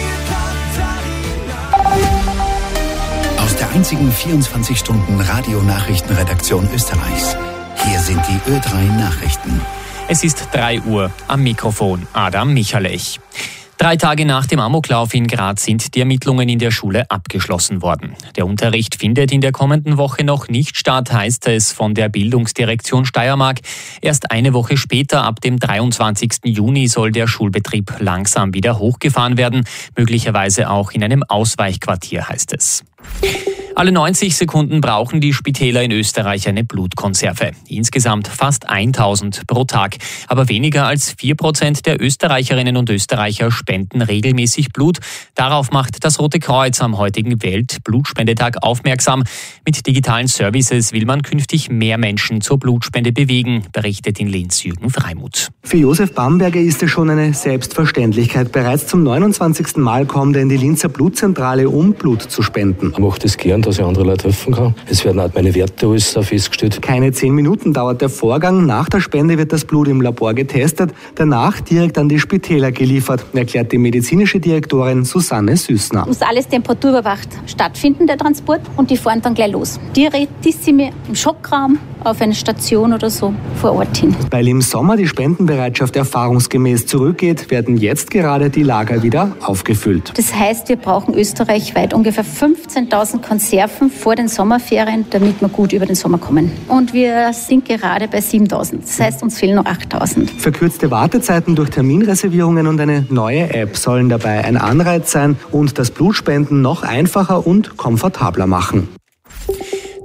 dir, Katharina. Aus der einzigen 24-Stunden-Radio-Nachrichtenredaktion Österreichs. Hier sind die Ö3 Nachrichten. Es ist 3 Uhr, am Mikrofon Adam Michalech. 3 Tage nach dem Amoklauf in Graz sind die Ermittlungen in der Schule abgeschlossen worden. Der Unterricht findet in der kommenden Woche noch nicht statt, heißt es von der Bildungsdirektion Steiermark. Erst eine Woche später, ab dem 23. Juni, soll der Schulbetrieb langsam wieder hochgefahren werden, möglicherweise auch in einem Ausweichquartier, heißt es. Alle 90 Sekunden brauchen die Spitäler in Österreich eine Blutkonserve. Insgesamt fast 1000 pro Tag. Aber weniger als 4% der Österreicherinnen und Österreicher spenden regelmäßig Blut. Darauf macht das Rote Kreuz am heutigen Weltblutspendetag aufmerksam. Mit digitalen Services will man künftig mehr Menschen zur Blutspende bewegen, berichtet in Linz Jürgen Freimuth. Für Josef Bamberger ist es schon eine Selbstverständlichkeit. Bereits zum 29. Mal kommt er in die Linzer Blutzentrale, um Blut zu spenden. Ich mache das gern, dass ich andere Leute helfen kann. Es werden auch meine Werte alles festgestellt. Keine 10 Minuten dauert der Vorgang. Nach der Spende wird das Blut im Labor getestet, danach direkt an die Spitäler geliefert, erklärt die medizinische Direktorin Susanne Süßner. Muss alles temperaturüberwacht stattfinden, der Transport, und die fahren dann gleich los. Direktissime im Schockraum auf eine Station oder so vor Ort hin. Weil im Sommer die Spendenbereitschaft erfahrungsgemäß zurückgeht, werden jetzt gerade die Lager wieder aufgefüllt. Das heißt, wir brauchen österreichweit ungefähr 15.000 Konserven vor den Sommerferien, damit wir gut über den Sommer kommen. Und wir sind gerade bei 7.000. Das heißt, uns fehlen noch 8.000. Verkürzte Wartezeiten durch Terminreservierungen und eine neue App sollen dabei ein Anreiz sein und das Blutspenden noch einfacher und komfortabler machen.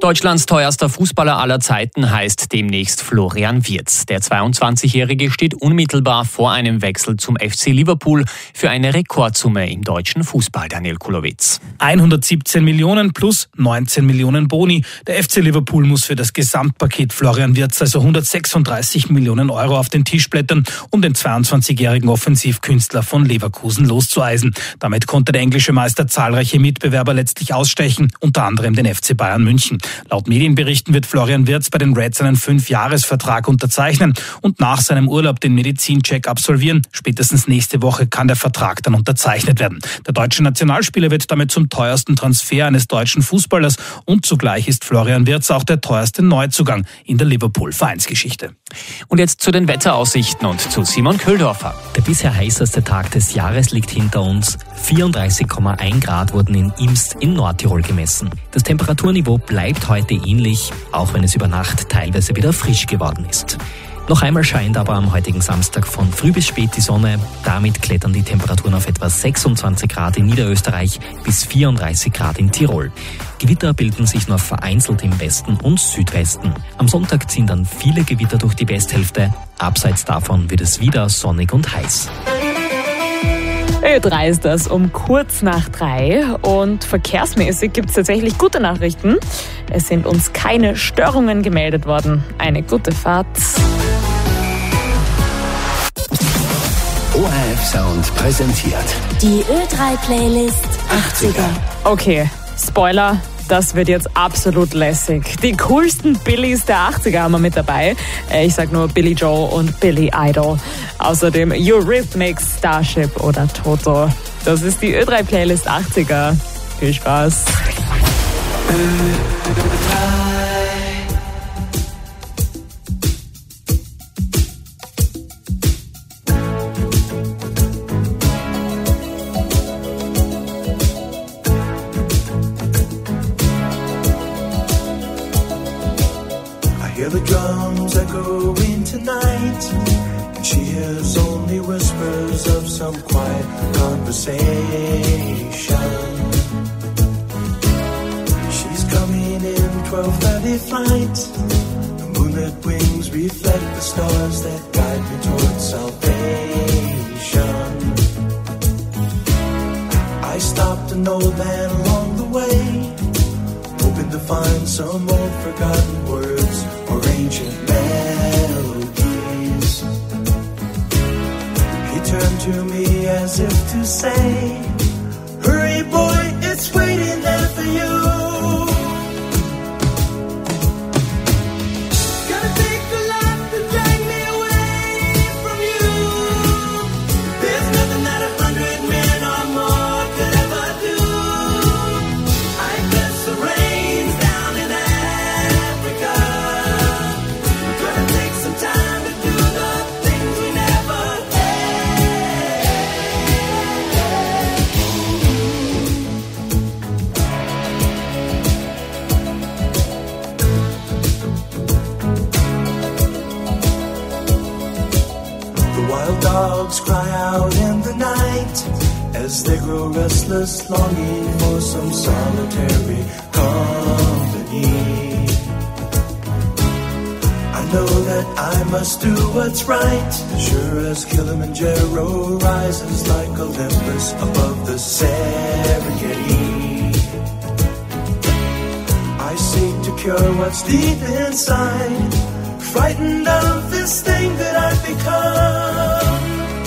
Deutschlands teuerster Fußballer aller Zeiten heißt demnächst Florian Wirtz. Der 22-Jährige steht unmittelbar vor einem Wechsel zum FC Liverpool für eine Rekordsumme im deutschen Fußball, Daniel Kulowitz. 117 Millionen plus 19 Millionen Boni. Der FC Liverpool muss für das Gesamtpaket Florian Wirtz also 136 Millionen Euro auf den Tisch blättern, um den 22-jährigen Offensivkünstler von Leverkusen loszueisen. Damit konnte der englische Meister zahlreiche Mitbewerber letztlich ausstechen, unter anderem den FC Bayern München. Laut Medienberichten wird Florian Wirtz bei den Reds einen 5-Jahres-Vertrag unterzeichnen und nach seinem Urlaub den Medizincheck absolvieren. Spätestens nächste Woche kann der Vertrag dann unterzeichnet werden. Der deutsche Nationalspieler wird damit zum teuersten Transfer eines deutschen Fußballers und zugleich ist Florian Wirtz auch der teuerste Neuzugang in der Liverpool-Vereinsgeschichte. Und jetzt zu den Wetteraussichten und zu Simon Köhldorfer. Der bisher heißeste Tag des Jahres liegt hinter uns. 34,1 Grad wurden in Imst in Nordtirol gemessen. Das Temperaturniveau bleibt heute ähnlich, auch wenn es über Nacht teilweise wieder frisch geworden ist. Noch einmal scheint aber am heutigen Samstag von früh bis spät die Sonne. Damit klettern die Temperaturen auf etwa 26 Grad in Niederösterreich bis 34 Grad in Tirol. Gewitter bilden sich nur vereinzelt im Westen und Südwesten. Am Sonntag ziehen dann viele Gewitter durch die Westhälfte. Abseits davon wird es wieder sonnig und heiß. Ö3 ist das um kurz nach 3 und verkehrsmäßig gibt es tatsächlich gute Nachrichten. Es sind uns keine Störungen gemeldet worden. Eine gute Fahrt. ORF Sound präsentiert Die Ö3-Playlist 80er. Okay, Spoiler. Das wird jetzt absolut lässig. Die coolsten Billys der 80er haben wir mit dabei. Ich sag nur Billy Joe und Billy Idol. Außerdem Eurythmics, Starship oder Toto. Das ist die Ö3-Playlist 80er. Viel Spaß. Hear the drums echoing tonight, and she hears only whispers of some quiet conversation. She's coming in 12:30 flight. The moonlit wings reflect the stars that guide me towards salvation. I stopped an old man along the way, hoping to find some old forgotten words or ancient melodies. He turned to me as if to say, hurry boy, it's waiting there for you. Gotta take a lot to drag me away from you. There's nothing that 100 men or more could ever do. I guess the rain's down in Africa. We're gonna take some time to do the things we never The wild dogs cry out in the night as they grow restless, longing for some solitary company. I know that I must do what's right, sure as Kilimanjaro rises like Olympus above the Serengeti. I seek to cure what's deep inside, frightened of this thing that I've become.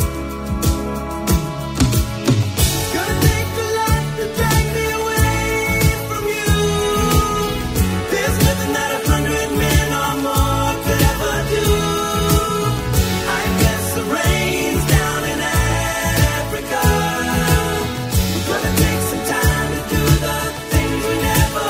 Gonna take a lot to drag me away from you. There's nothing that 100 men or more could ever do. I guess the rain's down in Africa. We're gonna take some time to do the things we never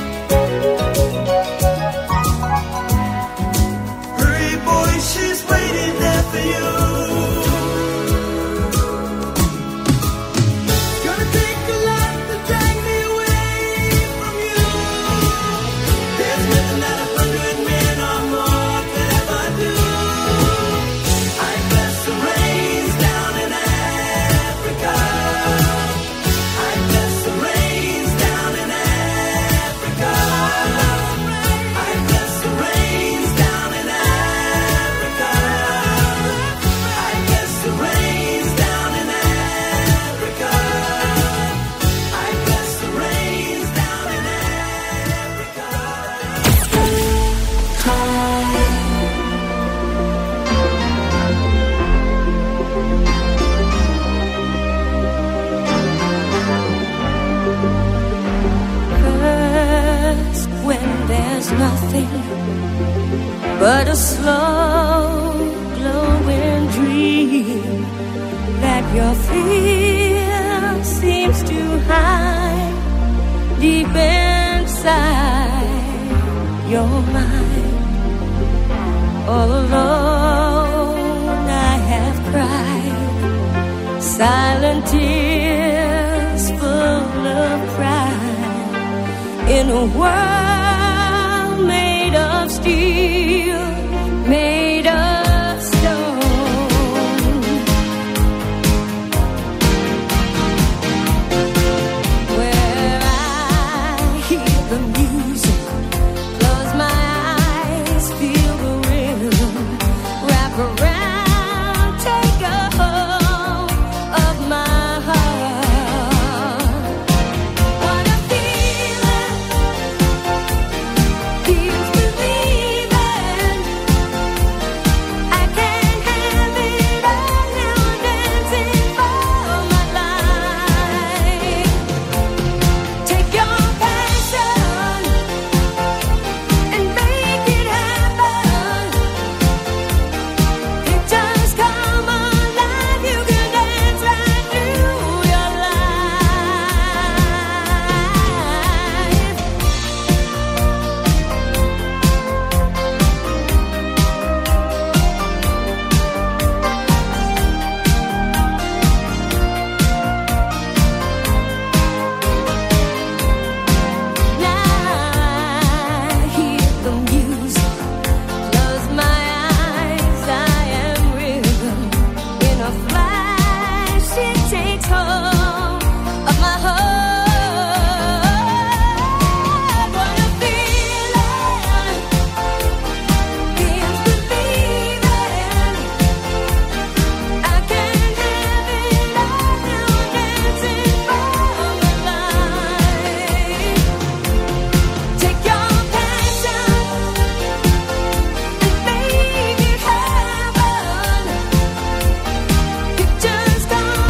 Hurry boy, she's waiting. that your fear seems to hide deep inside your mind. All alone I have cried silent tears full of pride in a world made of steel.